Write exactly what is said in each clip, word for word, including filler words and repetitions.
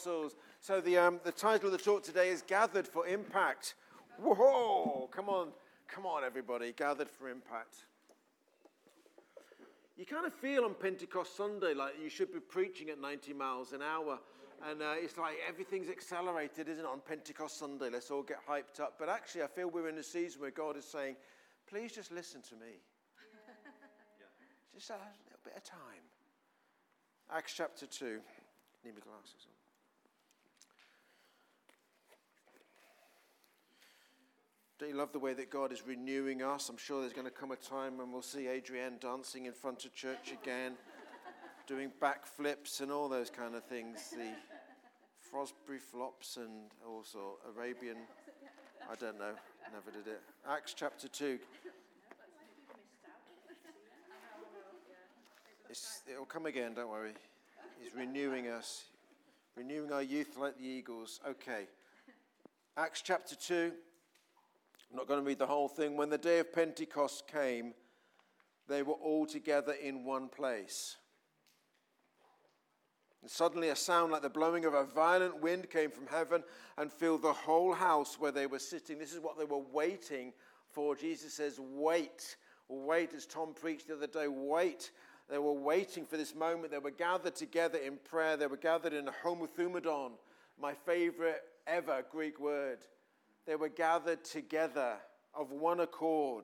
So the um, the title of the talk today is Gathered for Impact. Whoa! Come on, come on, everybody! Gathered for Impact. You kind of feel on Pentecost Sunday like you should be preaching at ninety miles an hour, and uh, it's like everything's accelerated, isn't it? On Pentecost Sunday, let's all get hyped up. But actually, I feel we're in a season where God is saying, "Please just listen to me. Yeah. Just a little bit of time." Acts chapter two. Need my glasses on. Don't you love the way that God is renewing us? I'm sure there's going to come a time when we'll see Adrienne dancing in front of church again, doing backflips and all those kind of things. The Frosbury flops and also Arabian, I don't know, never did it. Acts chapter two. It's, it'll come again, don't worry. He's renewing us, renewing our youth like the eagles. Okay. Acts chapter two. I'm not going to read the whole thing. When the day of Pentecost came, they were all together in one place. And suddenly a sound like the blowing of a violent wind came from heaven and filled the whole house where they were sitting. This is what they were waiting for. Jesus says, wait. Wait, as Tom preached the other day, wait. They were waiting for this moment. They were gathered together in prayer. They were gathered in a homothumadon, my favorite ever Greek word. They were gathered together of one accord.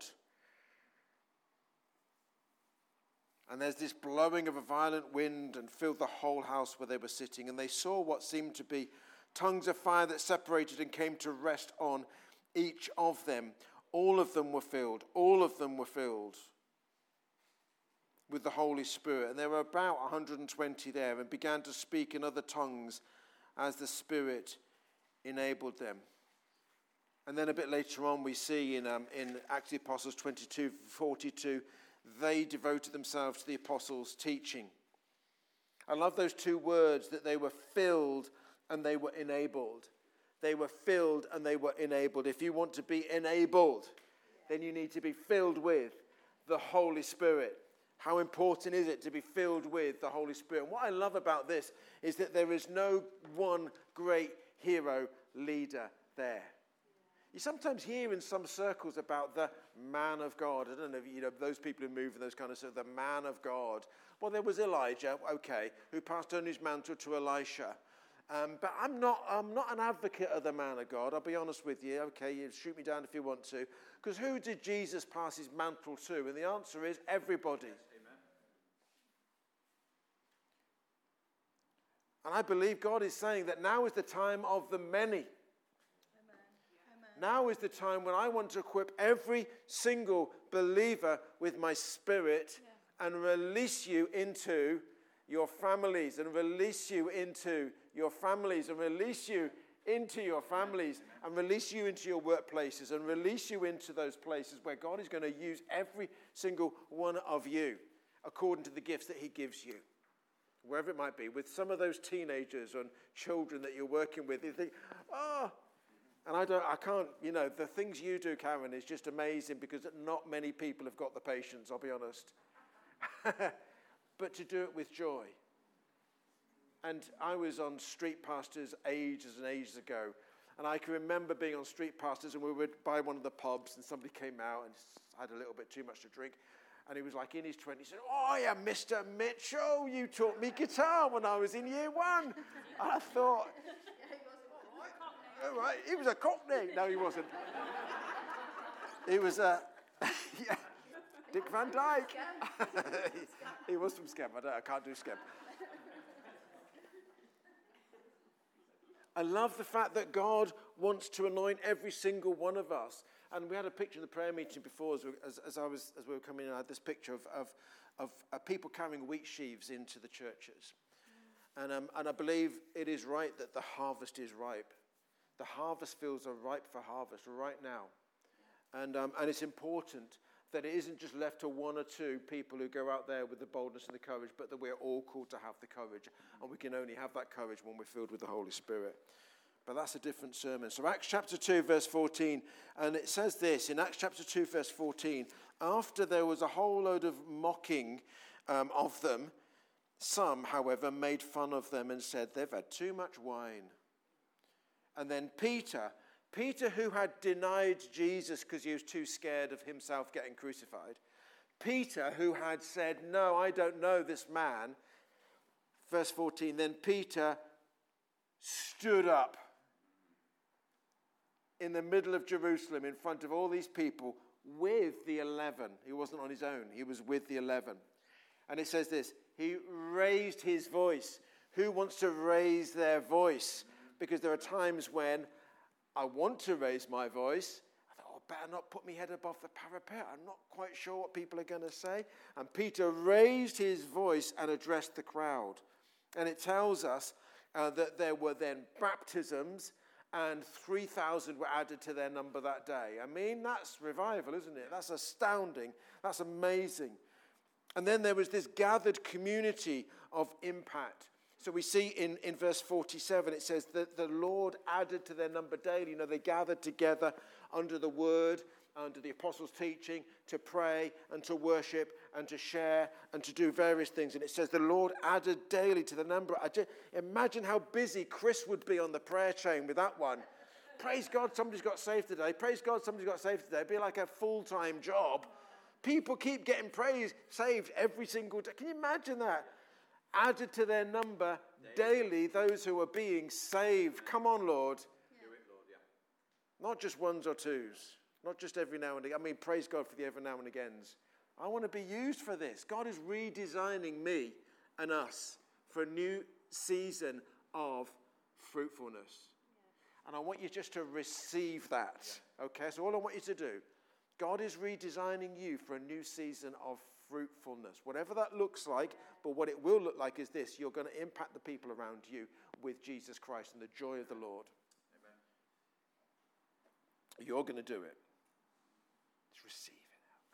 And there's this blowing of a violent wind and filled the whole house where they were sitting. And they saw what seemed to be tongues of fire that separated and came to rest on each of them. All of them were filled. All of them were filled with the Holy Spirit. And there were about one hundred twenty there and began to speak in other tongues as the Spirit enabled them. And then a bit later on we see in, um, in Acts of the Apostles twenty-two forty-two, they devoted themselves to the apostles' teaching. I love those two words, that they were filled and they were enabled. They were filled and they were enabled. If you want to be enabled, then you need to be filled with the Holy Spirit. How important is it to be filled with the Holy Spirit? And what I love about this is that there is no one great hero leader there. You sometimes hear in some circles about the man of God. I don't know if you know those people who move in those kind of circles, the man of God. Well, there was Elijah, okay, who passed on his mantle to Elisha. Um, but I'm not, I'm not an advocate of the man of God. I'll be honest with you. Okay, you shoot me down if you want to. Because who did Jesus pass his mantle to? And the answer is everybody. Amen. And I believe God is saying that now is the time of the many. Now is the time when I want to equip every single believer with my Spirit yeah. and release you into your families and release you into your families and release you into your families and release you into your workplaces and release you into those places where God is going to use every single one of you according to the gifts that he gives you. Wherever it might be, with some of those teenagers and children that you're working with, you think, oh, and I don't, I can't, you know, the things you do, Karen, is just amazing because not many people have got the patience, I'll be honest. But to do it with joy. And I was on Street Pastors ages and ages ago. And I can remember being on Street Pastors and we were by one of the pubs and somebody came out and had a little bit too much to drink. And he was like in his twenties. He said, oh yeah, Mister Mitchell, you taught me guitar when I was in year one. And I thought... Oh, right. He was a Cockney. No, he wasn't. He was a, yeah, Dick Van Dyke. he, he was from Skep. I, don't, I can't do Skep. I love the fact that God wants to anoint every single one of us. And we had a picture in the prayer meeting before, as, we, as, as I was as we were coming in. I had this picture of of, of uh, people carrying wheat sheaves into the churches, and um, and I believe it is right that the harvest is ripe. The harvest fields are ripe for harvest right now. And um, and it's important that it isn't just left to one or two people who go out there with the boldness and the courage, but that we're all called to have the courage. And we can only have that courage when we're filled with the Holy Spirit. But that's a different sermon. So Acts chapter two, verse fourteen. And it says this, in Acts chapter two, verse fourteen, after there was a whole load of mocking um, of them, Some, however, made fun of them and said, they've had too much wine. And then Peter, Peter who had denied Jesus because he was too scared of himself getting crucified, Peter who had said, no, I don't know this man, verse fourteen, then Peter stood up in the middle of Jerusalem in front of all these people with the eleven. He wasn't on his own. He was with the eleven. And it says this, he raised his voice. Who wants to raise their voice? Because there are times when I want to raise my voice. I thought, oh, better not put my head above the parapet. I'm not quite sure what people are going to say. And Peter raised his voice and addressed the crowd. And it tells us uh, that there were then baptisms, and three thousand were added to their number that day. I mean, that's revival, isn't it? That's astounding. That's amazing. And then there was this gathered community of impact. So we see in, in verse forty-seven, it says that the Lord added to their number daily. You know, they gathered together under the word, under the apostles' teaching, to pray and to worship and to share and to do various things. And it says the Lord added daily to the number. I just, imagine how busy Chris would be on the prayer chain with that one. Praise God, somebody's got saved today. Praise God, somebody's got saved today. It'd be like a full-time job. People keep getting praised, saved every single day. Can you imagine that? Added to their number daily those who are being saved. Come on, Lord. Do it, Lord, yeah. Not just ones or twos. Not just every now and again. I mean, praise God for the every now and agains. I want to be used for this. God is redesigning me and us for a new season of fruitfulness. Yeah. And I want you just to receive that. Yeah. Okay, so all I want you to do, God is redesigning you for a new season of fruitfulness. Whatever that looks like, but what it will look like is this. You're going to impact the people around you with Jesus Christ and the joy of the Lord. Amen. You're going to do it. Just receive it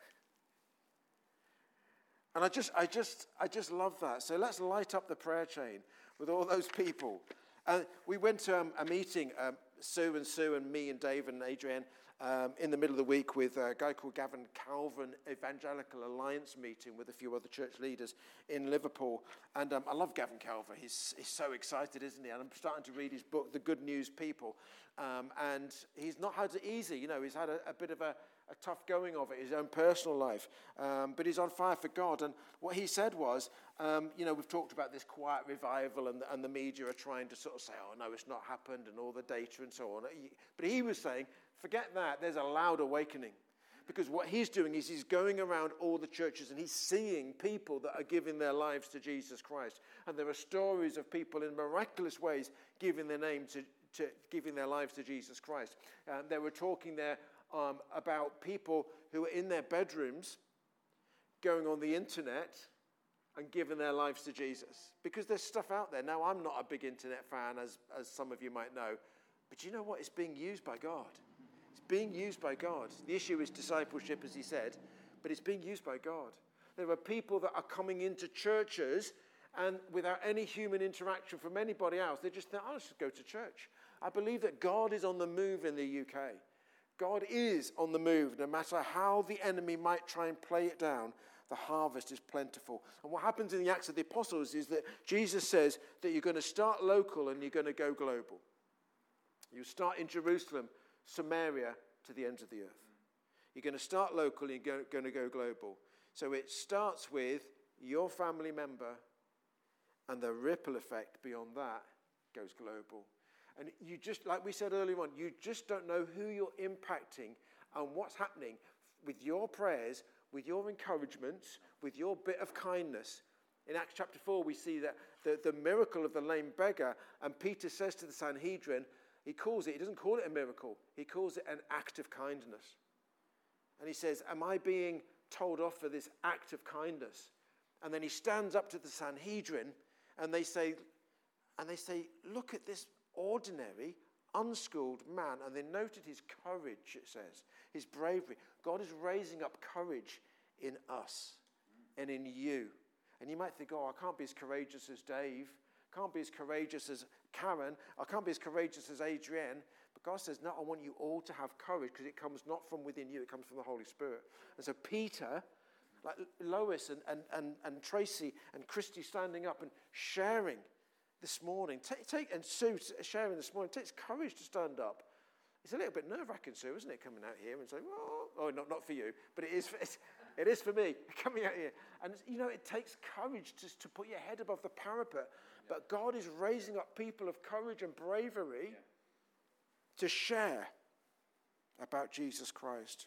now. And I just, I just, I just love that. So let's light up the prayer chain with all those people. And we went to um, a meeting, um, Sue and Sue and me and Dave and Adrienne, Um, in the middle of the week with a guy called Gavin Calvin, Evangelical Alliance meeting with a few other church leaders in Liverpool. And um, I love Gavin Calvin. He's, he's so excited, isn't he? And I'm starting to read his book, The Good News People. Um, and he's not had it easy. You know, he's had a, a bit of a, a tough going of it, his own personal life. Um, but he's on fire for God. And what he said was, um, you know, we've talked about this quiet revival and, and the media are trying to sort of say, oh, no, it's not happened and all the data and so on. But he was saying, forget that. There's a loud awakening. Because what he's doing is he's going around all the churches and he's seeing people that are giving their lives to Jesus Christ. And there are stories of people in miraculous ways giving their name to, to giving their lives to Jesus Christ. Um, they were talking there um, about people who are in their bedrooms going on the internet and giving their lives to Jesus. Because there's stuff out there. Now, I'm not a big internet fan, as, as some of you might know. But you know what? It's being used by God. Being used by God. The issue is discipleship, as he said, but it's being used by God. There are people that are coming into churches and without any human interaction from anybody else, they just think, oh, let's just go to church. I believe that God is on the move in the U K. God is on the move. No matter how the enemy might try and play it down, the harvest is plentiful. And what happens in the Acts of the Apostles is that Jesus says that you're going to start local and you're going to go global. You start in Jerusalem, Samaria, to the ends of the earth. You're going to start local and you're going to go global. So it starts with your family member, and the ripple effect beyond that goes global. And you just, like we said earlier on, you just don't know who you're impacting and what's happening with your prayers, with your encouragements, with your bit of kindness. In Acts chapter four, we see that the, the miracle of the lame beggar, and Peter says to the Sanhedrin, he calls it, he doesn't call it a miracle, he calls it an act of kindness. And he says, am I being told off for this act of kindness? And then he stands up to the Sanhedrin and they say, and they say, look at this ordinary, unschooled man. And they noted his courage, it says, his bravery. God is raising up courage in us and in you. And you might think, oh, I can't be as courageous as Dave. Can't be as courageous as Karen. I can't be as courageous as Adrienne. But God says, no, I want you all to have courage because it comes not from within you. It comes from the Holy Spirit. And so Peter like Lois and, and, and, and Tracy and Christy standing up and sharing this morning. Take, take, and Sue sharing this morning. It takes courage to stand up. It's a little bit nerve-wracking, Sue, isn't it, coming out here and saying, oh, oh not, not for you, but it is for, it's, it is for me, coming out here. And, you know, it takes courage to, to put your head above the parapet. But God is raising up people of courage and bravery yeah. to share about Jesus Christ.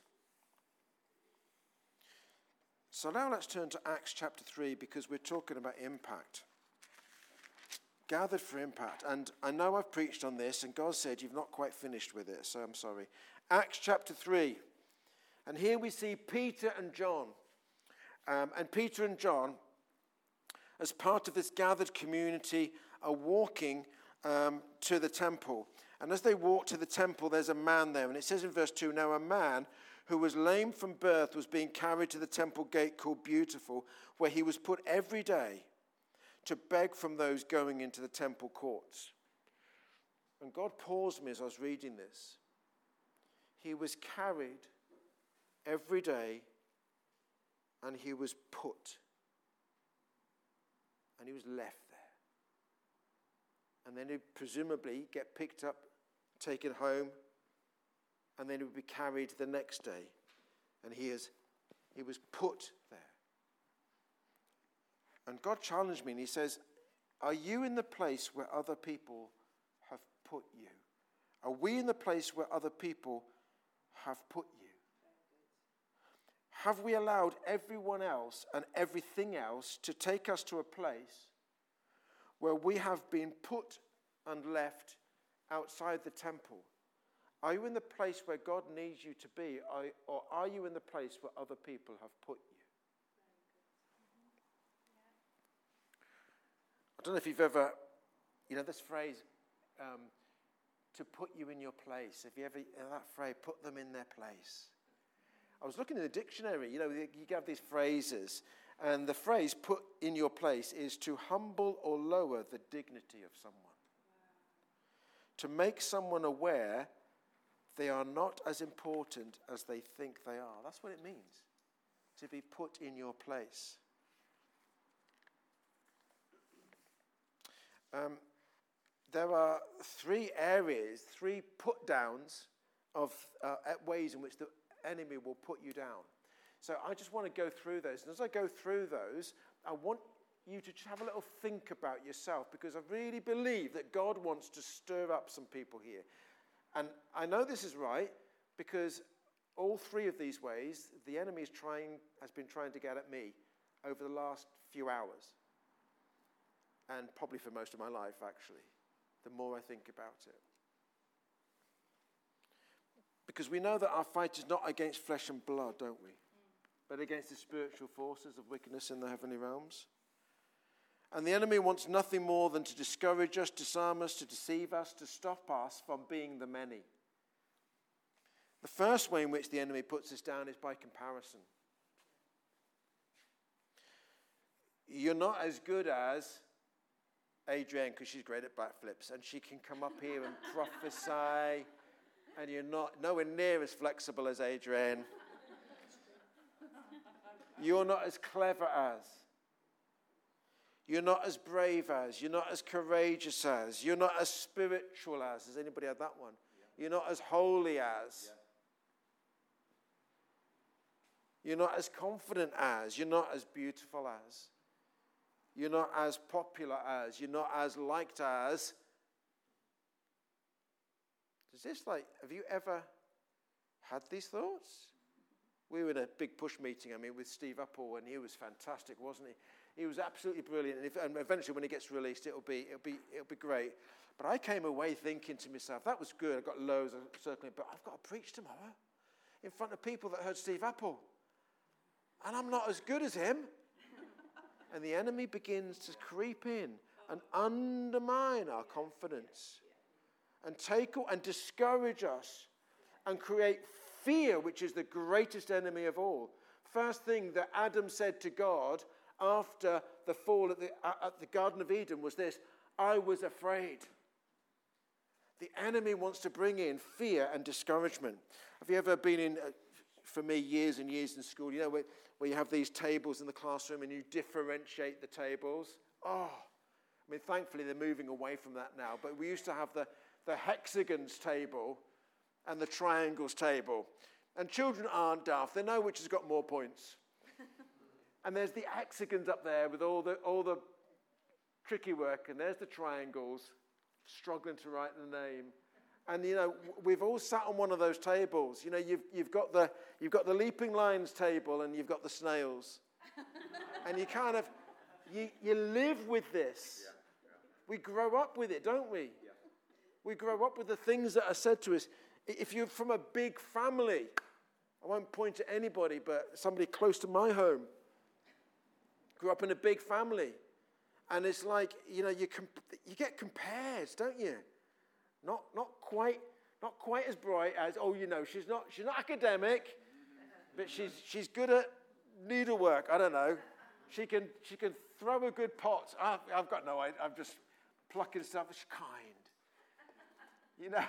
So now let's turn to Acts chapter three, because we're talking about impact. Gathered for impact. And I know I've preached on this, and God said you've not quite finished with it, so I'm sorry. Acts chapter three. And here we see Peter and John. Um, and Peter and John, as part of this gathered community, are walking um, to the temple. And as they walk to the temple, there's a man there. And it says in verse two, now a man who was lame from birth was being carried to the temple gate called Beautiful, where he was put every day to beg from those going into the temple courts. And God paused me as I was reading this. He was carried every day, and he was put, and he was left there. And then he'd presumably get picked up, taken home, and then he would be carried the next day. And he is, he was put there. And God challenged me, and he says, are you in the place where other people have put you? Are we in the place where other people have put you? Have we allowed everyone else and everything else to take us to a place where we have been put and left outside the temple? Are you in the place where God needs you to be, or are you in the place where other people have put you? I don't know if you've ever, you know, this phrase, um, to put you in your place. Have you ever, you know, that phrase, put them in their place? I was looking in the dictionary, you know, you have these phrases, and the phrase put in your place is to humble or lower the dignity of someone. Wow. To make someone aware they are not as important as they think they are. That's what it means, to be put in your place. Um, there are three areas, three put-downs of uh, ways in which the enemy will put you down. So I just want to go through those. And as I go through those, I want you to have a little think about yourself, because I really believe that God wants to stir up some people here. And I know this is right, because all three of these ways, the enemy is trying, has been trying to get at me over the last few hours. And probably for most of my life, actually, the more I think about it. Because we know that our fight is not against flesh and blood, don't we? But against the spiritual forces of wickedness in the heavenly realms. And the enemy wants nothing more than to discourage us, disarm us, to deceive us, to stop us from being the many. The first way in which the enemy puts us down is by comparison. You're not as good as Adrienne, because she's great at backflips, and she can come up here and prophesy, and you're not nowhere near as flexible as Adrienne. You're not as clever as. You're not as brave as. You're not as courageous as. You're not as spiritual as. Has anybody had that one? Yeah. You're not as holy as. Yeah. You're not as confident as. You're not as beautiful as. You're not as popular as. You're not as liked as. Is this like, have you ever had these thoughts? We were in a big push meeting, I mean, with Steve Uppal, and he was fantastic, wasn't he? He was absolutely brilliant, and, if, and eventually when it gets released, it'll be, it'll be, it'll be great. But I came away thinking to myself, that was good, I got loads of circling, but I've got to preach tomorrow in front of people that heard Steve Uppal. And I'm not as good as him. And the enemy begins to creep in and undermine our confidence and take and discourage us and create fear, which is the greatest enemy of all. First thing that Adam said to God after the fall at the, at the Garden of Eden was this: I was afraid. The enemy wants to bring in fear and discouragement. Have you ever been in, uh, for me, years and years in school, you know, where, where you have these tables in the classroom and you differentiate the tables. Oh, I mean, thankfully they're moving away from that now. But we used to have the, the hexagons table and the triangles table. And children aren't daft. They know which has got more points. And there's the hexagons up there with all the all the tricky work. And there's the triangles, struggling to write the name. And, you know, we've all sat on one of those tables. You know, you've, you've, got the, you've got the leaping lines table and you've got the snails. And you kind of, you, you live with this. Yeah, yeah. We grow up with it, don't we? Yeah. We grow up with the things that are said to us. If you're from a big family, I won't point at anybody, but somebody close to my home, grew up in a big family. And it's like, you know, you comp- you get compared, don't you? Not not quite not quite as bright as, oh, you know, she's not she's not academic, but she's she's good at needlework. I don't know. She can she can throw a good pot. I've, I've got no idea. I'm just plucking stuff. She's kind, you know.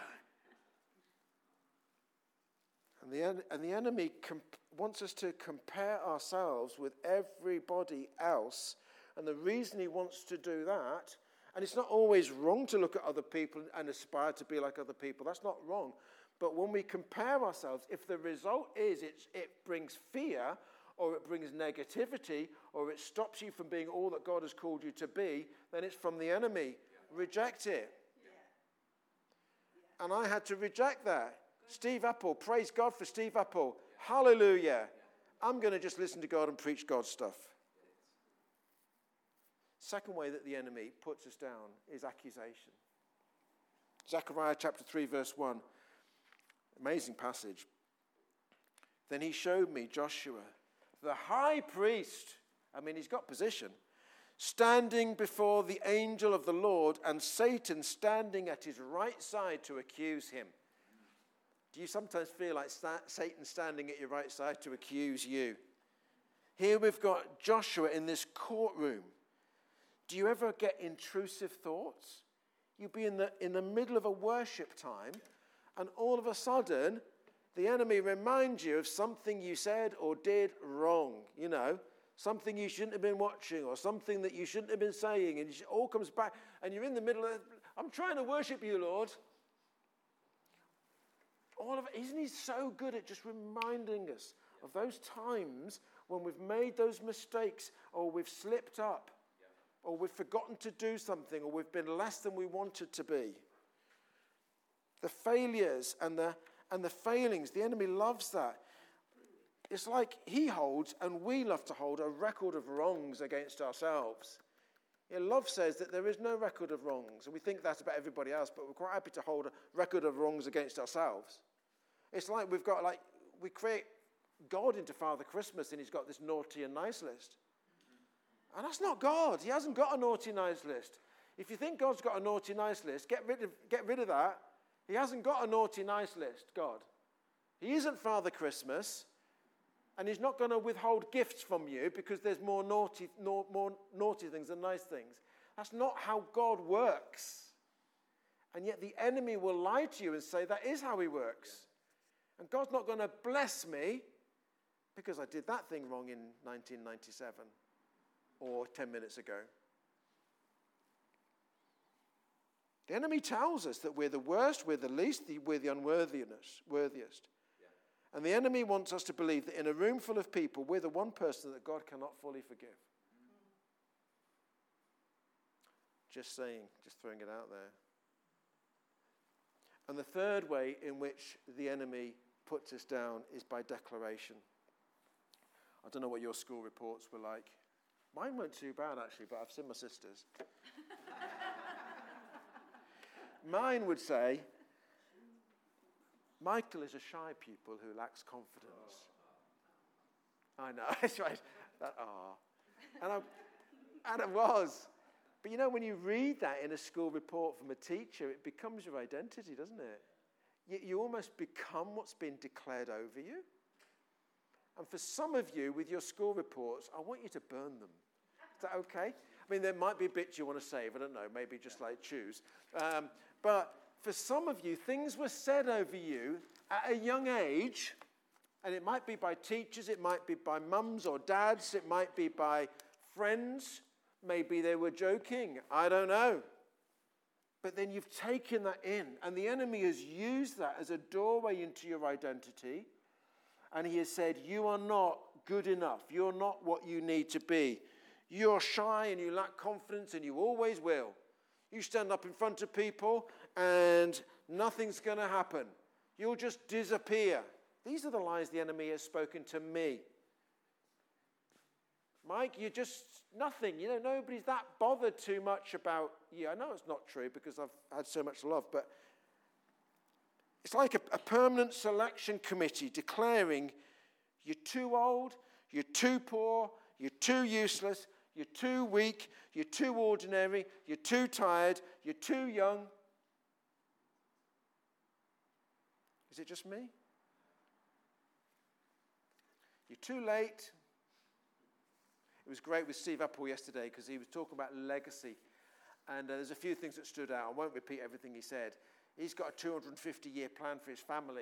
And the en- and the enemy comp- wants us to compare ourselves with everybody else. And the reason he wants to do that, and it's not always wrong to look at other people and aspire to be like other people. That's not wrong. But when we compare ourselves, if the result is it's, it brings fear, or it brings negativity, or it stops you from being all that God has called you to be, then it's from the enemy. Yeah. Reject it. Yeah. Yeah. And I had to reject that. Good. Steve Apple, praise God for Steve Apple. Yeah. Hallelujah. Yeah. I'm going to just listen to God and preach God's stuff. Second way that the enemy puts us down is accusation. Zechariah chapter three, verse one. Amazing passage. Then he showed me Joshua, the high priest. I mean, he's got position. Standing before the angel of the Lord, and Satan standing at his right side to accuse him. Do you sometimes feel like sta- Satan standing at your right side to accuse you? Here we've got Joshua in this courtroom. Do you ever get intrusive thoughts? You'll be in the, in the middle of a worship time, and all of a sudden, the enemy reminds you of something you said or did wrong, you know, something you shouldn't have been watching or something that you shouldn't have been saying, and it all comes back, and you're in the middle of, I'm trying to worship you, Lord. All of it, isn't he so good at just reminding us of those times when we've made those mistakes or we've slipped up? Or we've forgotten to do something, or we've been less than we wanted to be. The failures and the and the failings, the enemy loves that. It's like he holds, and we love to hold, a record of wrongs against ourselves. You know, love says that there is no record of wrongs, and we think that about everybody else, but we're quite happy to hold a record of wrongs against ourselves. It's like we've got, like, we create God into Father Christmas, and he's got this naughty and nice list. And that's not God. He hasn't got a naughty, nice list. If you think God's got a naughty, nice list, get rid of, get rid of that. He hasn't got a naughty, nice list, God. He isn't Father Christmas, and he's not going to withhold gifts from you because there's more naughty, no, more naughty things than nice things. That's not how God works. And yet the enemy will lie to you and say that is how he works. And God's not going to bless me because I did that thing wrong in nineteen ninety-seven. Or ten minutes ago. The enemy tells us that we're the worst, we're the least, we're the unworthiest. Worthiest. Yeah. And the enemy wants us to believe that in a room full of people, we're the one person that God cannot fully forgive. Mm. Just saying, just throwing it out there. And the third way in which the enemy puts us down is by declaration. I don't know what your school reports were like. Mine weren't too bad, actually, but I've seen my sister's. Mine would say, Michael is a shy pupil who lacks confidence. I know, that's right. That, ah. And, I, and it was. But you know, when you read that in a school report from a teacher, it becomes your identity, doesn't it? You, you almost become what's been declared over you. And for some of you, with your school reports, I want you to burn them. Is that okay? I mean, there might be bits you want to save. I don't know. Maybe just like choose. Um, but for some of you, things were said over you at a young age And it might be by teachers, it might be by mums or dads, it might be by friends. Maybe they were joking. I don't know. But then you've taken that in, and the enemy has used that as a doorway into your identity. And he has said, you are not good enough. You're not what you need to be. You're shy and you lack confidence, and you always will. You stand up in front of people and nothing's going to happen. You'll just disappear. These are the lies the enemy has spoken to me. Mike, you're just nothing. You know, nobody's that bothered too much about you. I know it's not true because I've had so much love, but it's like a, a permanent selection committee declaring you're too old, you're too poor, you're too useless, you're too weak, you're too ordinary, you're too tired, you're too young. Is it just me? You're too late. It was great with Steve Apple yesterday because he was talking about legacy. And uh, there's a few things that stood out. I won't repeat everything he said. He's got a two hundred fifty year plan for his family.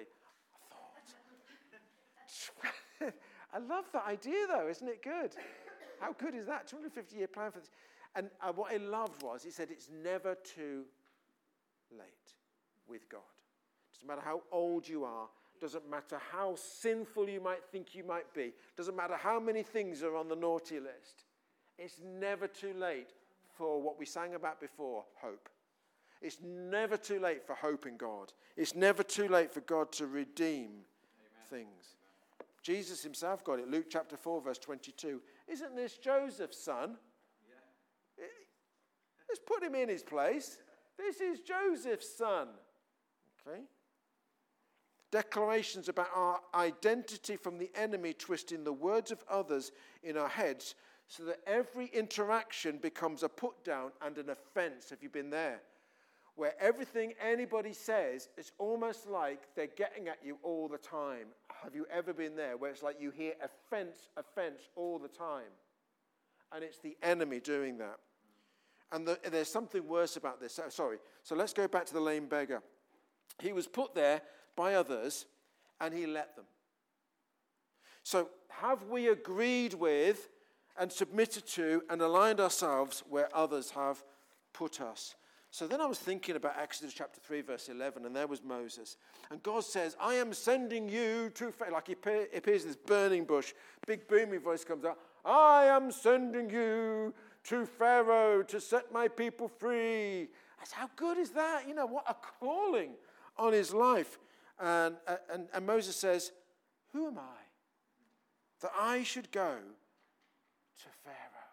I thought, I love that idea though, isn't it good? How good is that? two hundred fifty year plan for this. And uh, what I loved was, he said it's never too late with God. Doesn't matter how old you are. Doesn't matter how sinful you might think you might be. Doesn't matter how many things are on the naughty list. It's never too late for what we sang about before, hope. It's never too late for hope in God. It's never too late for God to redeem Amen. Things. Amen. Jesus himself got it. Luke chapter four, verse twenty-two. Isn't this Joseph's son? Yeah. Let's put him in his place. This is Joseph's son. Okay. Declarations about our identity from the enemy, twisting the words of others in our heads so that every interaction becomes a put down and an offense. Have you been there? Where everything anybody says, it's almost like they're getting at you all the time. Have you ever been there where it's like you hear offense, offense all the time? And it's the enemy doing that. And the, there's something worse about this. Oh, sorry. So let's go back to the lame beggar. He was put there by others, and he let them. So have we agreed with and submitted to and aligned ourselves where others have put us? So then I was thinking about Exodus chapter three, verse eleven, and there was Moses. And God says, I am sending you to Pharaoh. Like he appears in this burning bush. Big booming voice comes out. I am sending you to Pharaoh to set my people free. I said, how good is that? You know, what a calling on his life. And, and, and Moses says, who am I that I should go to Pharaoh?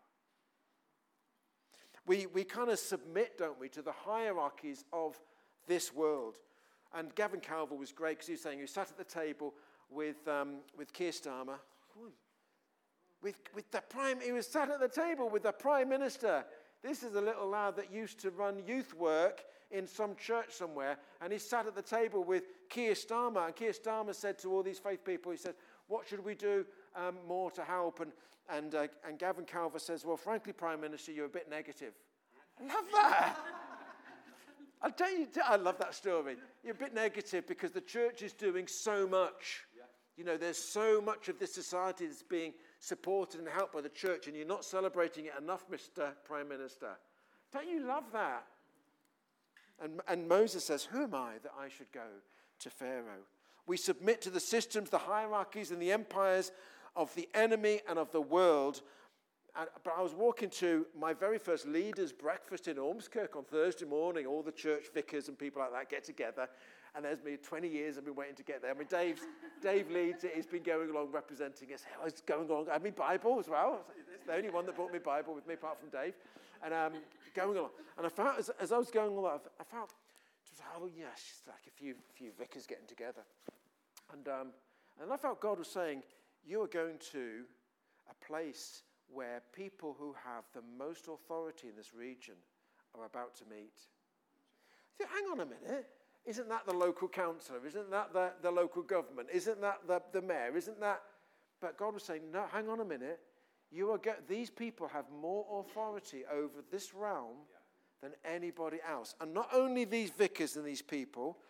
We, we kind of submit, don't we, to the hierarchies of this world. And Gavin Calver was great because he was saying he sat at the table with, um, with Keir Starmer. With, with the prime, he was sat at the table with the Prime Minister. This is a little lad that used to run youth work in some church somewhere, and he sat at the table with Keir Starmer, and Keir Starmer said to all these faith people, he said, what should we do um, more to help? And and, uh, and Gavin Calver says, well, frankly, Prime Minister, you're a bit negative. I love that. I'll tell you, I love that story. You're a bit negative because the church is doing so much. Yeah. You know, there's so much of this society that's being supported and helped by the church, and you're not celebrating it enough, Mister Prime Minister. Don't you love that? And, and Moses says, who am I that I should go to Pharaoh? We submit to the systems, the hierarchies, and the empires of the enemy and of the world. And, but I was walking to my very first leaders' breakfast in Ormskirk on Thursday morning. All the church vicars and people like that get together. And there's me, twenty years I've been waiting to get there. I mean, Dave's, Dave leads it. He's been going along representing us. I was going along. I had my Bible as well. It's the only one that brought me Bible with me apart from Dave. And um, going along. And I felt, as, as I was going along, I felt, oh, yes, just like a few, few vicars getting together. And, um, and I felt God was saying, you are going to a place where people who have the most authority in this region are about to meet. I think, hang on a minute. Isn't that the local councillor? Isn't that the, the local government? Isn't that the, the mayor? Isn't that... But God was saying, no, hang on a minute. You are get, these people have more authority over this realm than anybody else. And not only these vicars and these people,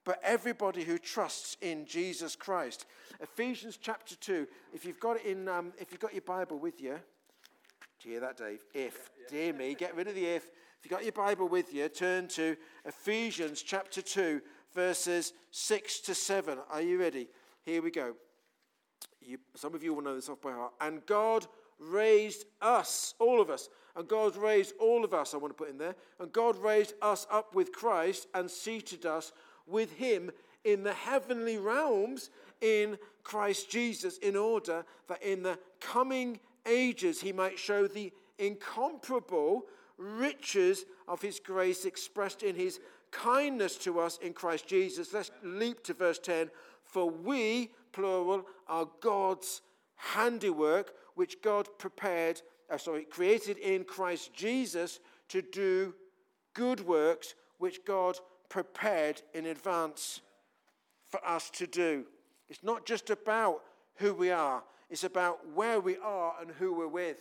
but everybody who trusts in Jesus Christ. Ephesians chapter two. If you've got it in, um, if you've got your Bible with you, do you hear that, Dave? If, dear me, get rid of the if. If you've got your Bible with you, turn to Ephesians chapter two, verses six to seven. Are you ready? Here we go. You, some of you will know this off by heart. And God raised us, all of us, and God raised all of us, I want to put in there, and God raised us up with Christ and seated us with him in the heavenly realms in Christ Jesus, in order that in the coming ages he might show the incomparable riches of his grace expressed in his kindness to us in Christ Jesus. Let's leap to verse ten. For we, plural, are God's handiwork, which God prepared, uh, sorry, created in Christ Jesus to do good works, which God prepared in advance for us to do. It's not just about who we are, it's about where we are and who we're with.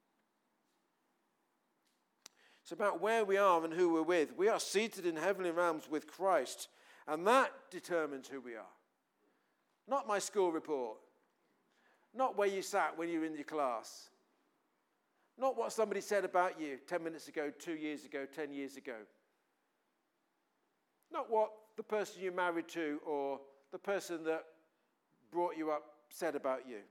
It's about where we are and who we're with. We are seated in heavenly realms with Christ, and that determines who we are. Not my school report. Not where you sat when you were in your class. Not what somebody said about you ten minutes ago, two years ago, ten years ago. Not what the person you married to or the person that brought you up said about you.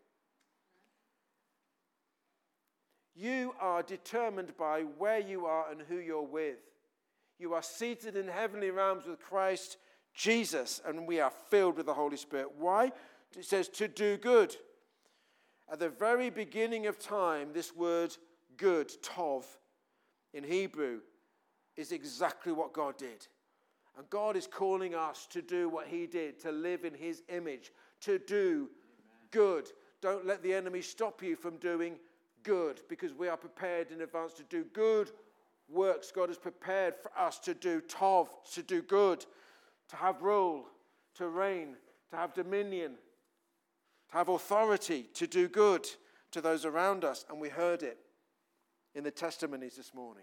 You are determined by where you are and who you're with. You are seated in heavenly realms with Christ Jesus, and we are filled with the Holy Spirit. Why? It says to do good. At the very beginning of time, this word good, tov, in Hebrew, is exactly what God did. And God is calling us to do what he did, to live in his image, to do Amen. Good. Don't let the enemy stop you from doing good, because we are prepared in advance to do good works. God has prepared for us to do tov, to do good, to have rule, to reign, to have dominion, to have authority, to do good to those around us. And we heard it in the testimonies this morning.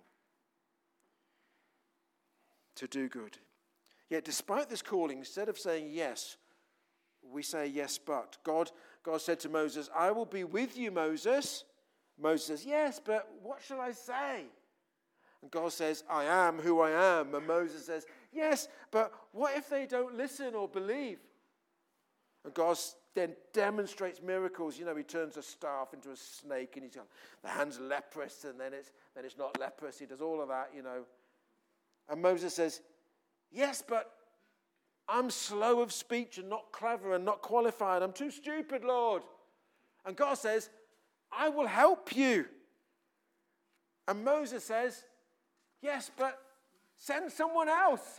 To do good. Yet despite this calling, instead of saying yes, we say yes but. God, God said to Moses, I will be with you, Moses. Moses says, yes, but what shall I say? And God says, I am who I am. And Moses says, yes, but what if they don't listen or believe? And God then demonstrates miracles. You know, he turns a staff into a snake, and he's got the hand's leprous, and then it's then it's not leprous. He does all of that, you know. And Moses says, yes, but I'm slow of speech and not clever and not qualified. I'm too stupid, Lord. And God says, I will help you. And Moses says, yes, but send someone else.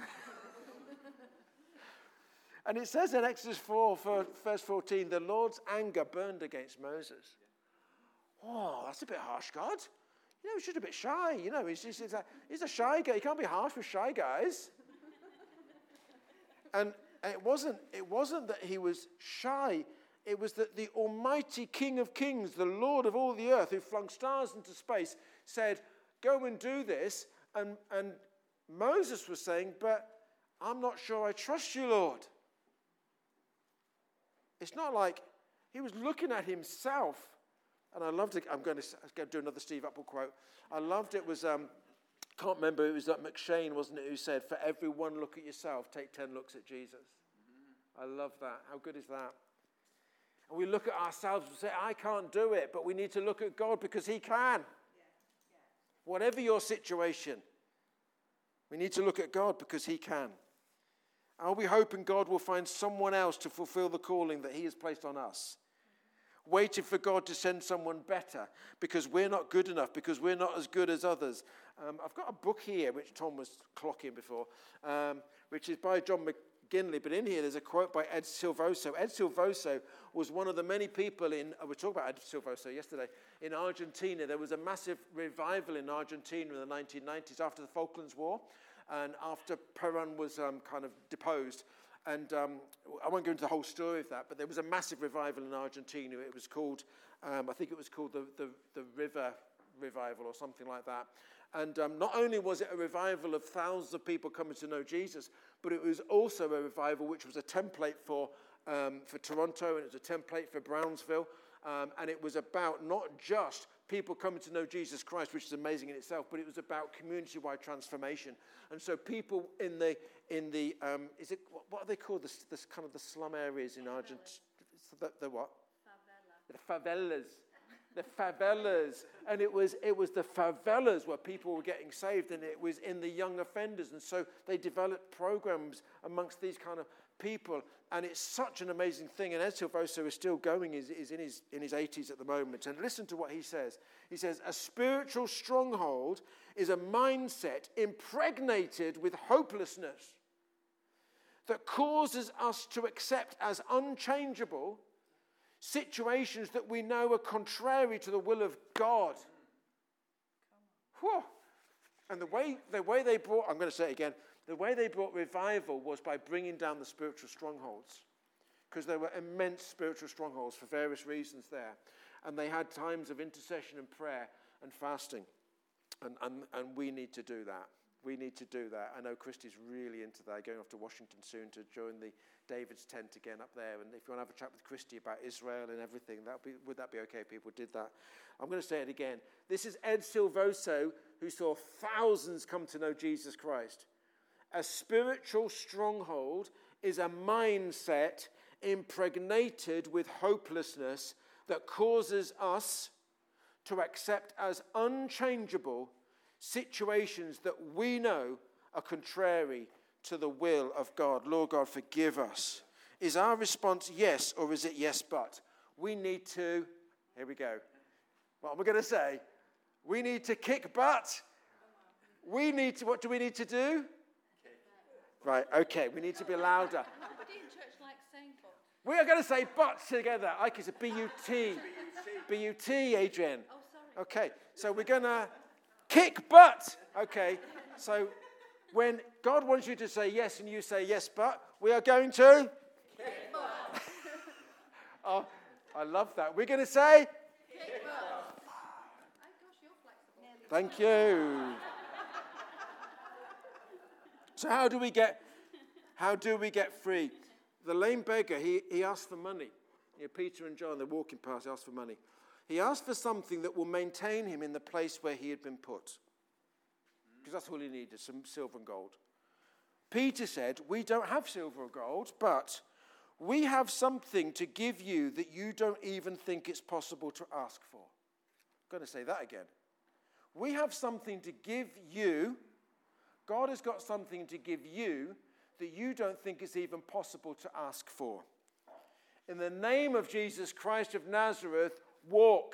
And it says in Exodus four, verse fourteen, the Lord's anger burned against Moses. Oh, that's a bit harsh, God. You know, he's just a bit shy. You know, he's, just, he's, a, he's a shy guy. You can't be harsh with shy guys. And, and it wasn't, it wasn't that he was shy. It was that the almighty King of Kings, the Lord of all the earth, who flung stars into space, said, go and do this. And, and Moses was saying, but I'm not sure I trust you, Lord. It's not like he was looking at himself. And I loved it. I'm going to, I'm going to do another Steve Apple quote. I loved it. Was, um, can't remember, it was that McShane, wasn't it, who said, for every one look at yourself, take ten looks at Jesus. Mm-hmm. I love that. How good is that? And we look at ourselves and say, I can't do it, but we need to look at God because he can. Yeah. Yeah. Whatever your situation, we need to look at God because he can. Are we hoping God will find someone else to fulfill the calling that he has placed on us? Waiting for God to send someone better because we're not good enough, because we're not as good as others. Um, I've got a book here, which Tom was clocking before, um, which is by John McGinley. But in here, there's a quote by Ed Silvoso. Ed Silvoso was one of the many people in, we were talking about Ed Silvoso yesterday, in Argentina. There was a massive revival in Argentina in the nineteen nineties after the Falklands War. And after Perón was um, kind of deposed, and um, I won't go into the whole story of that, but there was a massive revival in Argentina. It was called, um, I think it was called the, the, the River Revival or something like that. And um, not only was it a revival of thousands of people coming to know Jesus, but it was also a revival which was a template for, um, for Toronto, and it was a template for Brownsville. Um, and it was about not just people coming to know Jesus Christ, which is amazing in itself, but it was about community-wide transformation. And so people in the, in the um, is it, what, what are they called, this, this kind of the slum areas in Argentina? The, the what? Favela. The favelas. The favelas. And it was, it was the favelas where people were getting saved, and it was in the young offenders. And so they developed programs amongst these kind of people, and it's such an amazing thing. And Ed Silvoso is still going, is, is in his in his eighties at the moment. And listen to what he says. He says, a spiritual stronghold is a mindset impregnated with hopelessness that causes us to accept as unchangeable situations that we know are contrary to the will of God. Whew. And the way the way they brought, I'm going to say it again, the way they brought revival was by bringing down the spiritual strongholds, because there were immense spiritual strongholds for various reasons there. And they had times of intercession and prayer and fasting. And, and, and we need to do that. We need to do that. I know Christy's really into that, going off to Washington soon to join the David's tent again up there. And if you want to have a chat with Christy about Israel and everything, that be, would that be okay if people did that? I'm going to say it again. This is Ed Silvoso, who saw thousands come to know Jesus Christ. A spiritual stronghold is a mindset impregnated with hopelessness that causes us to accept as unchangeable situations that we know are contrary to the will of God. Lord God, forgive us. Is our response yes, or is it yes but? We need to, here we go. What am I going to say? We need to kick butt. We need to, what do we need to do? Right, okay, we need to be louder. Nobody in church likes saying but. We are going to say but together. I can say B U T. B U T, Adrian. Oh, sorry. Okay, so we're going to kick butt. Okay, so when God wants you to say yes and you say yes but, we are going to? Kick butt. Oh, I love that. We're going to say? Kick butt. Oh, gosh, you're flexible. Thank you. So how do we get, how do we get free? The lame beggar, he, he asked for money. You know, Peter and John, they're walking past, he asked for money. He asked for something that will maintain him in the place where he had been put. Because that's all he needed, some silver and gold. Peter said, we don't have silver or gold, but we have something to give you that you don't even think it's possible to ask for. I'm going to say that again. We have something to give you. God has got something to give you that you don't think is even possible to ask for. In the name of Jesus Christ of Nazareth, walk.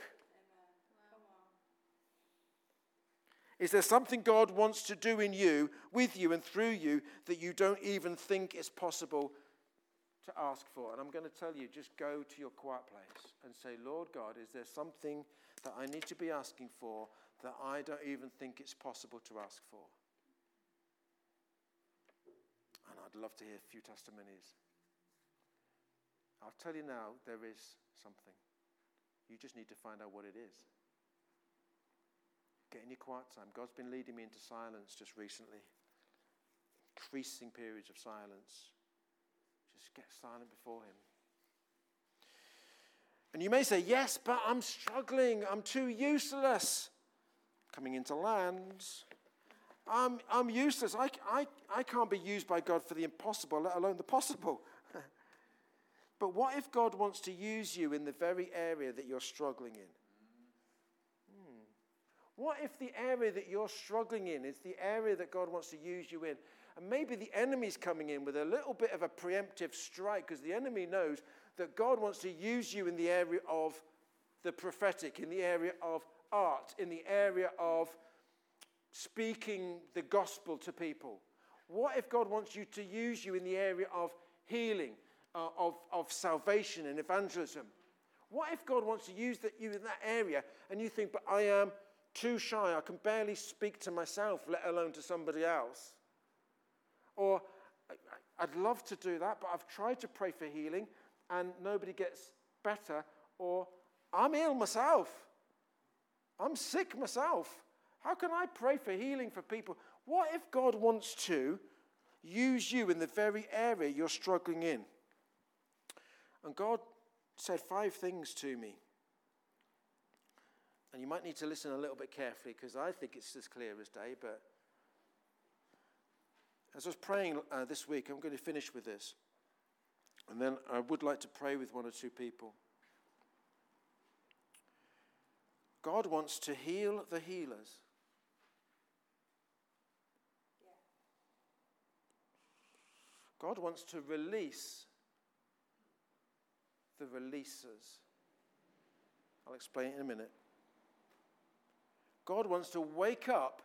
Is there something God wants to do in you, with you and through you, that you don't even think is possible to ask for? And I'm going to tell you, just go to your quiet place and say, Lord God, is there something that I need to be asking for that I don't even think it's possible to ask for? And I'd love to hear a few testimonies. I'll tell you now, there is something. You just need to find out what it is. Get in your quiet time. God's been leading me into silence just recently. Increasing periods of silence. Just get silent before him. And you may say, yes, but I'm struggling. I'm too useless. Coming into land. I'm, I'm useless. I, I, I can't be used by God for the impossible, let alone the possible. But what if God wants to use you in the very area that you're struggling in? Hmm. What if the area that you're struggling in is the area that God wants to use you in? And maybe the enemy's coming in with a little bit of a preemptive strike, because the enemy knows that God wants to use you in the area of the prophetic, in the area of art, in the area of speaking the gospel to people. What if God wants you to use you in the area of healing, uh, of, of salvation and evangelism? What if God wants to use that, you in that area, and you think, but I am too shy, I can barely speak to myself, let alone to somebody else? Or, I'd love to do that, but I've tried to pray for healing, and nobody gets better. Or, I'm ill myself. I'm sick myself. How can I pray for healing for people? What if God wants to use you in the very area you're struggling in? And God said five things to me. And you might need to listen a little bit carefully because I think it's as clear as day. But as I was praying uh, this week, I'm going to finish with this. And then I would like to pray with one or two people. God wants to heal the healers. God wants to release the releasers. I'll explain it in a minute. God wants to wake up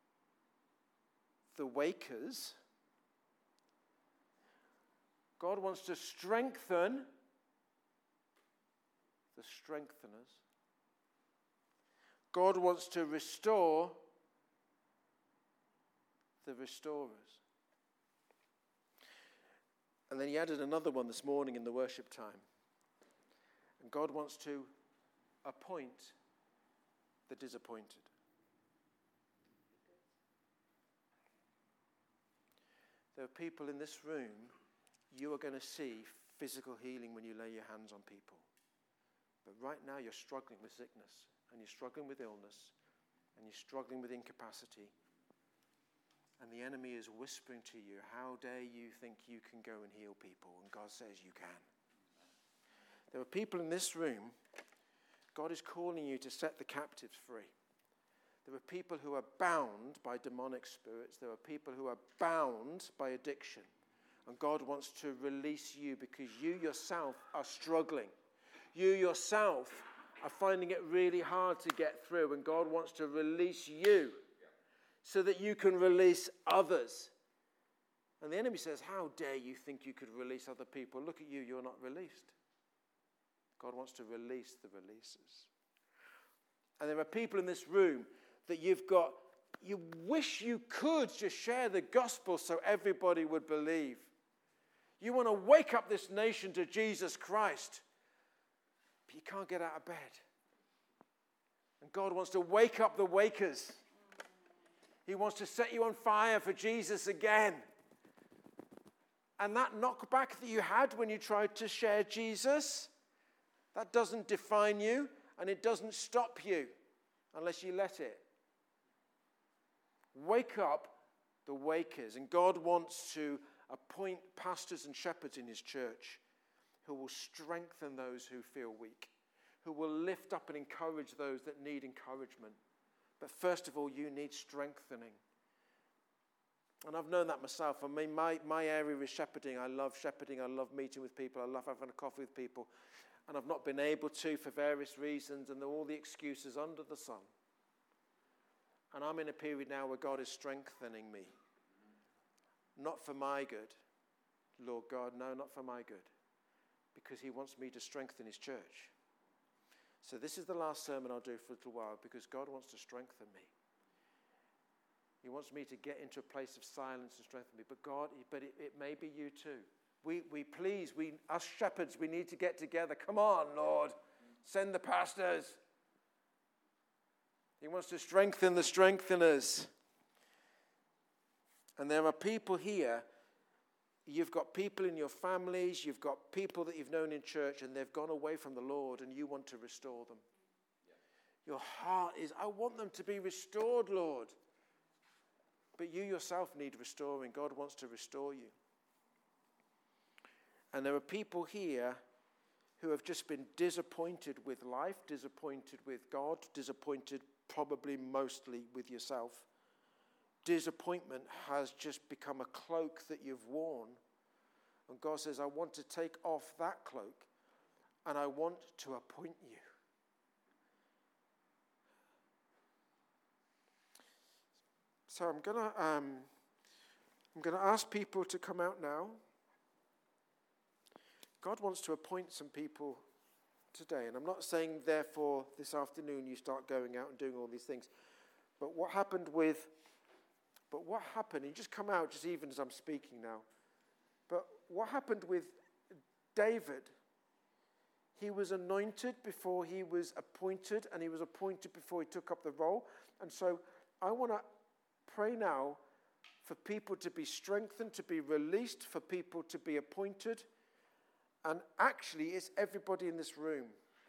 the wakers. God wants to strengthen the strengtheners. God wants to restore the restorers. And then he added another one this morning in the worship time. And God wants to appoint the disappointed. There are people in this room, you are going to see physical healing when you lay your hands on people. But right now you're struggling with sickness, and you're struggling with illness, and you're struggling with incapacity. And the enemy is whispering to you, how dare you think you can go and heal people? And God says you can. There are people in this room, God is calling you to set the captives free. There are people who are bound by demonic spirits. There are people who are bound by addiction. And God wants to release you because you yourself are struggling. You yourself are finding it really hard to get through. And God wants to release you so that you can release others. And the enemy says, how dare you think you could release other people? Look at you, you're not released. God wants to release the releasers. And there are people in this room that you've got, you wish you could just share the gospel so everybody would believe. You want to wake up this nation to Jesus Christ, but you can't get out of bed. And God wants to wake up the wakers. He wants to set you on fire for Jesus again. And that knockback that you had when you tried to share Jesus, that doesn't define you, and it doesn't stop you unless you let it. Wake up the wakers. And God wants to appoint pastors and shepherds in his church who will strengthen those who feel weak, who will lift up and encourage those that need encouragement. But first of all, you need strengthening. And I've known that myself. I mean, my, my area is shepherding. I love shepherding. I love meeting with people. I love having a coffee with people. And I've not been able to for various reasons, and all the excuses under the sun. And I'm in a period now where God is strengthening me. Not for my good, Lord God, no, not for my good. Because he wants me to strengthen his church. So this is the last sermon I'll do for a little while, because God wants to strengthen me. He wants me to get into a place of silence and strengthen me. But God, but it, it may be you too. We, we please, we, us shepherds, we need to get together. Come on, Lord. Send the pastors. He wants to strengthen the strengtheners. And there are people here. You've got people in your families. You've got people that you've known in church, and they've gone away from the Lord, and you want to restore them. Yeah. Your heart is, I want them to be restored, Lord. But you yourself need restoring. God wants to restore you. And there are people here who have just been disappointed with life, disappointed with God, disappointed probably mostly with yourself. Disappointment has just become a cloak that you've worn. And God says, I want to take off that cloak and I want to appoint you. So I'm going to um, I'm going to ask people to come out now. God wants to appoint some people today. And I'm not saying, therefore, this afternoon you start going out and doing all these things. But what happened with, but what happened, you just come out just even as I'm speaking now. But what happened with David, he was anointed before he was appointed, and he was appointed before he took up the role. And so I want to pray now for people to be strengthened, to be released, for people to be appointed. And actually, it's everybody in this room.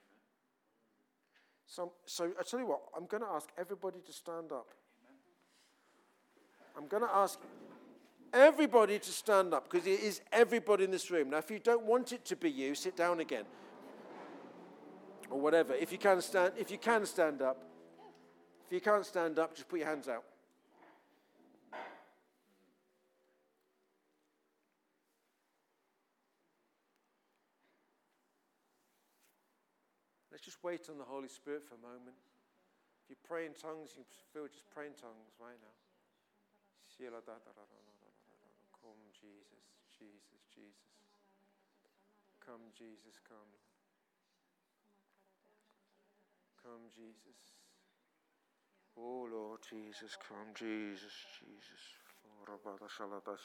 So, so I tell you what, I'm going to ask everybody to stand up. I'm going to ask everybody to stand up, because it is everybody in this room. Now, if you don't want it to be you, sit down again. Or whatever. If you can stand, if you can stand up, if you can't stand up, just put your hands out. Let's just wait on the Holy Spirit for a moment. If you pray in tongues, you feel just pray in tongues right now. Come, Jesus, Jesus, Jesus. Come, Jesus, come. Come, Jesus. Oh, Lord Jesus, come, Jesus, Jesus. I also feel a, a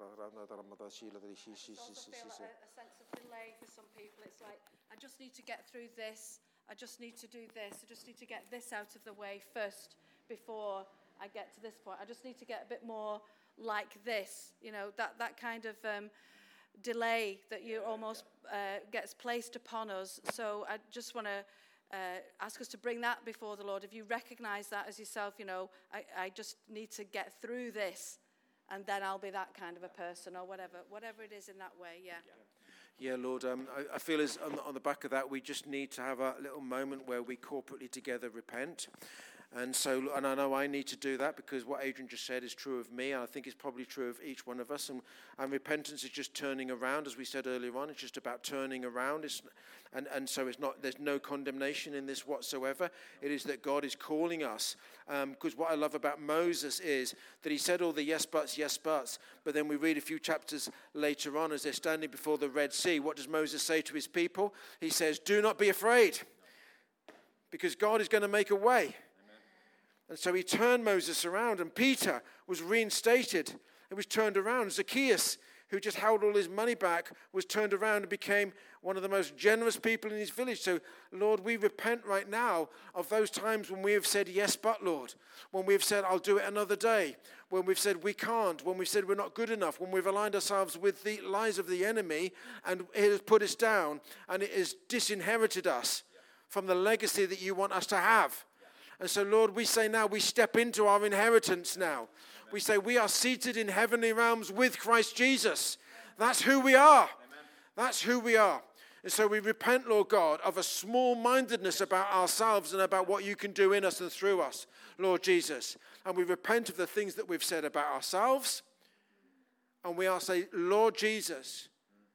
sense of delay for some people. It's like, I just need to get through this. I just need to do this. I just need to get this out of the way first before I get to this point. I just need to get a bit more like this. You know, that, that kind of um, delay that you almost uh, gets placed upon us. So I just want to uh, ask us to bring that before the Lord. If you recognize that as yourself, you know, I, I just need to get through this, and then I'll be that kind of a person, or whatever, whatever it is in that way, yeah. Yeah, Lord, um, I, I feel as on the, on the back of that, we just need to have a little moment where we corporately together repent. And so, and I know I need to do that, because what Adrian just said is true of me, and I think it's probably true of each one of us. And, and repentance is just turning around, as we said earlier on. It's just about turning around. It's, and, and so it's not. There's no condemnation in this whatsoever. It is that God is calling us. Because um, what I love about Moses is that he said all the yes buts, yes buts. But then we read a few chapters later on, as they're standing before the Red Sea. What does Moses say to his people? He says, "Do not be afraid, because God is going to make a way." And so he turned Moses around, and Peter was reinstated. It was turned around. Zacchaeus, who just held all his money back, was turned around and became one of the most generous people in his village. So, Lord, we repent right now of those times when we have said, yes, but, Lord. When we have said, I'll do it another day. When we've said we can't. When we've said we're not good enough. When we've aligned ourselves with the lies of the enemy, and it has put us down, and it has disinherited us from the legacy that you want us to have. And so, Lord, we say now, we step into our inheritance now. Amen. We say we are seated in heavenly realms with Christ Jesus. That's who we are. Amen. That's who we are. And so we repent, Lord God, of a small-mindedness about ourselves and about what you can do in us and through us, Lord Jesus. And we repent of the things that we've said about ourselves. And we are saying, Lord Jesus,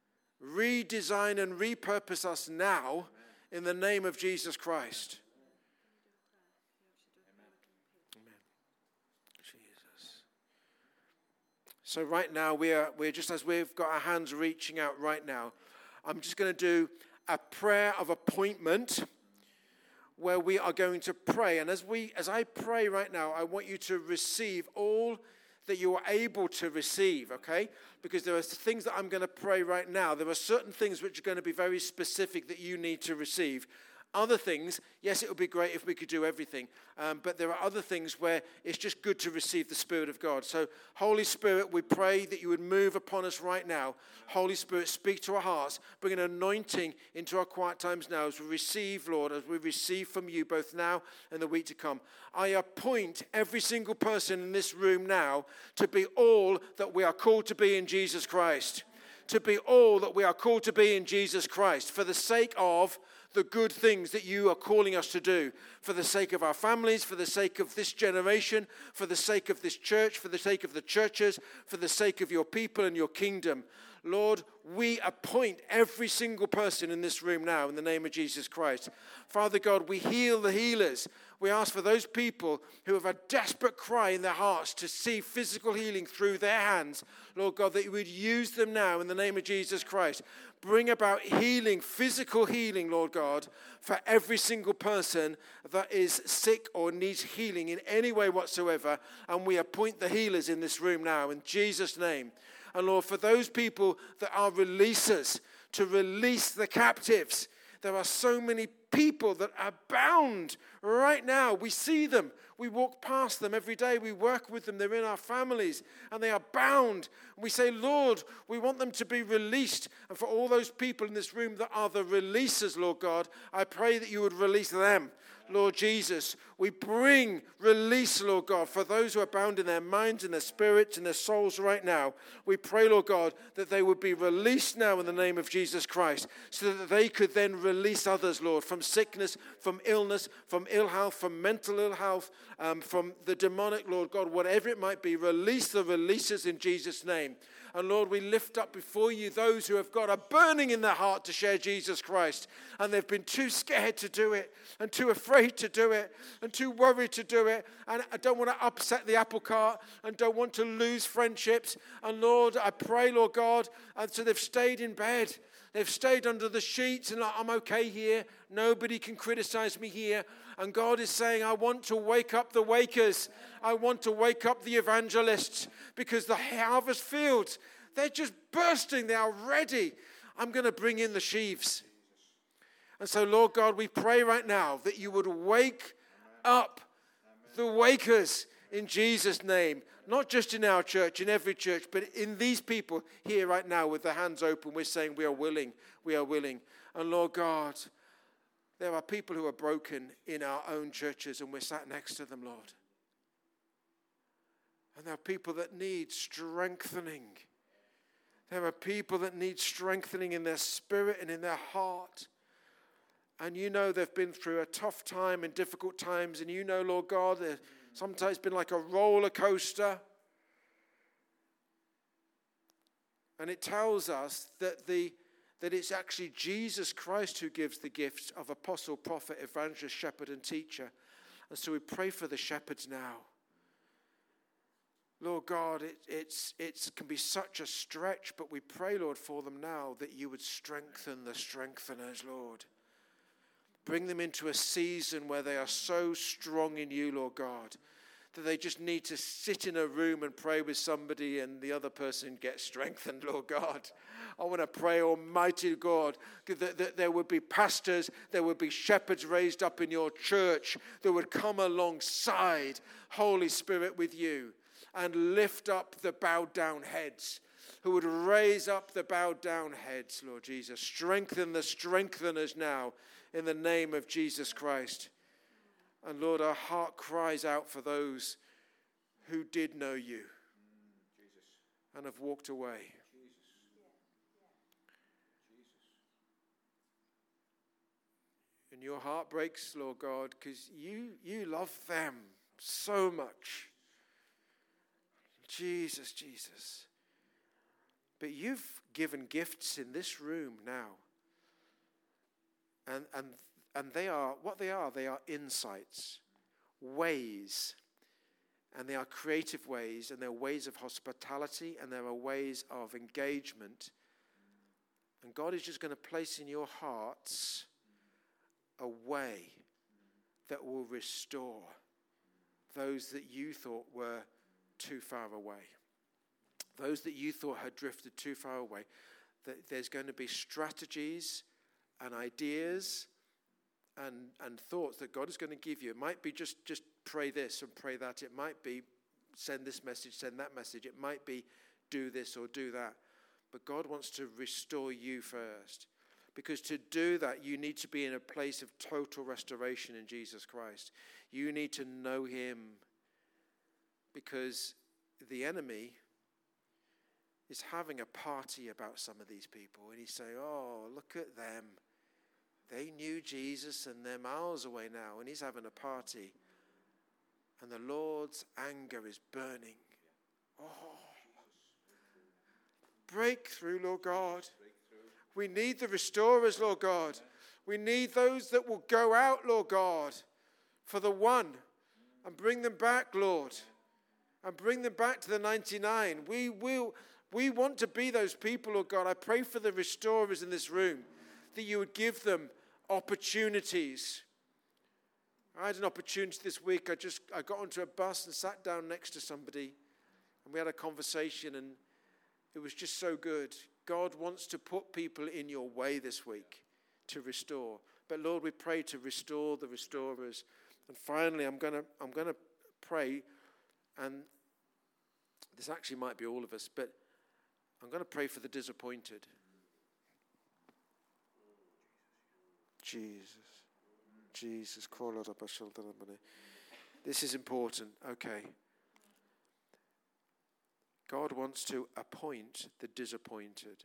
redesign and repurpose us now in the name of Jesus Christ. So right now, we are, we're just as we've got our hands reaching out right now, I'm just going to do a prayer of appointment where we are going to pray. And as we, as I pray right now, I want you to receive all that you are able to receive, okay? Because there are things that I'm going to pray right now. There are certain things which are going to be very specific that you need to receive. Other things, yes, it would be great if we could do everything. Um, but there are other things where it's just good to receive the Spirit of God. So, Holy Spirit, we pray that you would move upon us right now. Holy Spirit, speak to our hearts. Bring an anointing into our quiet times now as we receive, Lord, as we receive from you both now and the week to come. I appoint every single person in this room now to be all that we are called to be in Jesus Christ. To be all that we are called to be in Jesus Christ for the sake of the good things that you are calling us to do, for the sake of our families, for the sake of this generation, for the sake of this church, for the sake of the churches, for the sake of your people and your kingdom. Lord, we appoint every single person in this room now in the name of Jesus Christ. Father God, we heal the healers. We ask for those people who have a desperate cry in their hearts to see physical healing through their hands. Lord God, that you would use them now in the name of Jesus Christ. Bring about healing, physical healing, Lord God, for every single person that is sick or needs healing in any way whatsoever. And we appoint the healers in this room now in Jesus' name. And Lord, for those people that are releasers, to release the captives, There are so many people that are bound right now. We see them. We walk past them every day. We work with them. They're in our families, and they are bound. And we say, Lord, we want them to be released. And for all those people in this room that are the releasers, Lord God, I pray that you would release them. Lord Jesus, we bring release, Lord God, for those who are bound in their minds and their spirits and their souls right now. We pray, Lord God, that they would be released now in the name of Jesus Christ, so that they could then release others, Lord, from sickness, from illness, from ill health, from mental ill health, um, from the demonic, Lord God, whatever it might be. Release the releases in Jesus' name. And Lord, we lift up before you those who have got a burning in their heart to share Jesus Christ, and they've been too scared to do it, and too afraid to do it, and too worried to do it, and I don't want to upset the apple cart, and don't want to lose friendships. And Lord, I pray, Lord God, and so they've stayed in bed. They've stayed under the sheets and like, I'm okay here. Nobody can criticize me here. And God is saying, I want to wake up the wakers. I want to wake up the evangelists, because the harvest fields, they're just bursting. They are ready. I'm going to bring in the sheaves. And so, Lord God, we pray right now that you would wake up the wakers in Jesus' name. Not just in our church, in every church, but in these people here right now with their hands open. We're saying we are willing, we are willing. And Lord God, there are people who are broken in our own churches, and we're sat next to them, Lord. And there are people that need strengthening. There are people that need strengthening in their spirit and in their heart. And you know they've been through a tough time and difficult times, and you know, Lord God, they've sometimes been like a roller coaster. And it tells us that the that it's actually Jesus Christ who gives the gifts of apostle, prophet, evangelist, shepherd, and teacher. And so we pray for the shepherds now. Lord God, it it's, it's can be such a stretch, but we pray, Lord, for them now that you would strengthen the strengtheners, Lord. Bring them into a season where they are so strong in you, Lord God, that they just need to sit in a room and pray with somebody and the other person gets strengthened, Lord God. I want to pray, Almighty God, that, that there would be pastors, there would be shepherds raised up in your church that would come alongside, Holy Spirit, with you and lift up the bowed down heads, who would raise up the bowed down heads, Lord Jesus. Strengthen the strengtheners now in the name of Jesus Christ. And Lord, our heart cries out for those who did know you and have walked away. And your heart breaks, Lord God, because you, you love them so much. Jesus, Jesus. But you've given gifts in this room now. And and and they are, what they are, they are insights, ways. And they are creative ways, and they're ways of hospitality, and there are ways of engagement. And God is just going to place in your hearts a way that will restore those that you thought were too far away. Those that you thought had drifted too far away. That there's going to be strategies and ideas and, and thoughts that God is going to give you. It might be just, just pray this and pray that. It might be send this message, send that message. It might be do this or do that. But God wants to restore you first. Because to do that, you need to be in a place of total restoration in Jesus Christ. You need to know him. Because the enemy is having a party about some of these people. And he's saying, oh, look at them. They knew Jesus and they're miles away now. And he's having a party. And the Lord's anger is burning. Oh. Breakthrough, Lord God. We need the restorers, Lord God. We need those that will go out, Lord God, for the one and bring them back, Lord. And bring them back to the ninety-nine. We will, we want to be those people, Lord God. I pray for the restorers in this room, that you would give them opportunities. I had an opportunity this week. I just I got onto a bus and sat down next to somebody, and we had a conversation, and it was just so good. God wants to put people in your way this week to restore. But Lord, we pray to restore the restorers. And finally, I'm going to I'm going to pray, and this actually might be all of us, but I'm going to pray for the disappointed. Jesus. Jesus. This is important. Okay. God wants to appoint the disappointed.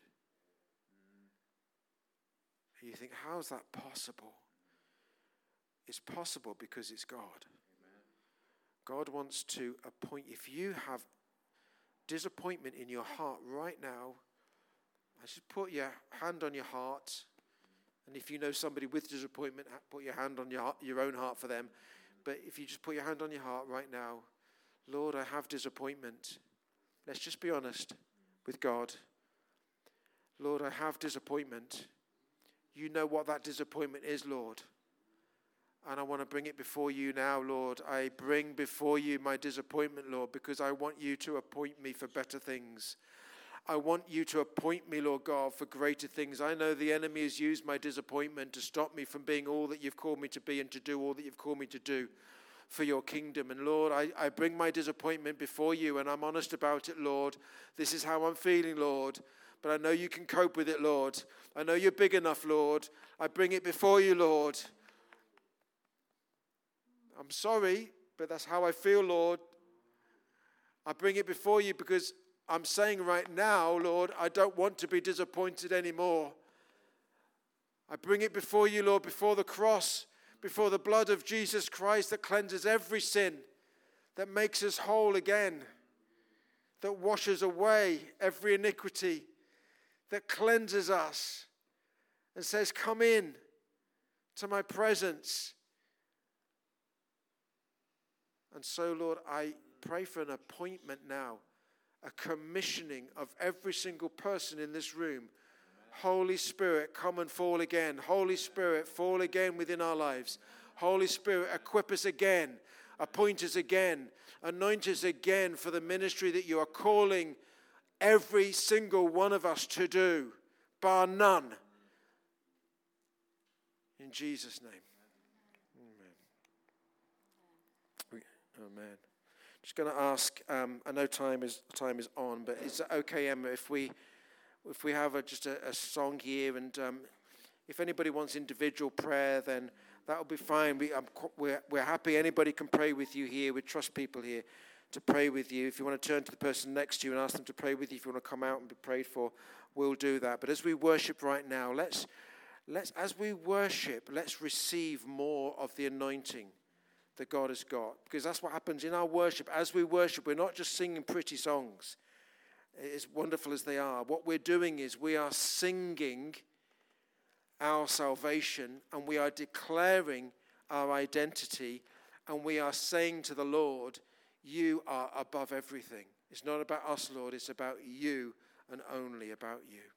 You think, how is that possible? It's possible because it's God. Amen. God wants to appoint. If you have disappointment in your heart right now, I should put your hand on your heart. And if you know somebody with disappointment, put your hand on your, your own heart for them. But if you just put your hand on your heart right now, Lord, I have disappointment. Let's just be honest with God. Lord, I have disappointment. You know what that disappointment is, Lord. And I want to bring it before you now, Lord. I bring before you my disappointment, Lord, because I want you to appoint me for better things. I want you to appoint me, Lord God, for greater things. I know the enemy has used my disappointment to stop me from being all that you've called me to be and to do all that you've called me to do for your kingdom. And Lord, I, I bring my disappointment before you, and I'm honest about it, Lord. This is how I'm feeling, Lord. But I know you can cope with it, Lord. I know you're big enough, Lord. I bring it before you, Lord. I'm sorry, but that's how I feel, Lord. I bring it before you because I'm saying right now, Lord, I don't want to be disappointed anymore. I bring it before you, Lord, before the cross, before the blood of Jesus Christ that cleanses every sin, that makes us whole again, that washes away every iniquity, that cleanses us and says, come in to my presence. And so, Lord, I pray for an appointment now, a commissioning of every single person in this room. Holy Spirit, come and fall again. Holy Spirit, fall again within our lives. Holy Spirit, equip us again. Appoint us again. Anoint us again for the ministry that you are calling every single one of us to do, bar none. In Jesus' name. Amen. Amen. Just going to ask, um, I know time is time is on, but is it okay, Emma, if we if we have a, just a, a song here, and um, if anybody wants individual prayer, then that will be fine. We, I'm, we're, we're happy. Anybody can pray with you here. We trust people here to pray with you. If you want to turn to the person next to you and ask them to pray with you, if you want to come out and be prayed for, we'll do that. But as we worship right now, let's let's as we worship, let's receive more of the anointing that God has got. Because that's what happens in our worship. As we worship, we're not just singing pretty songs, as wonderful as they are. What we're doing is we are singing our salvation, and we are declaring our identity, and we are saying to the Lord, you are above everything. It's not about us, Lord. It's about you and only about you.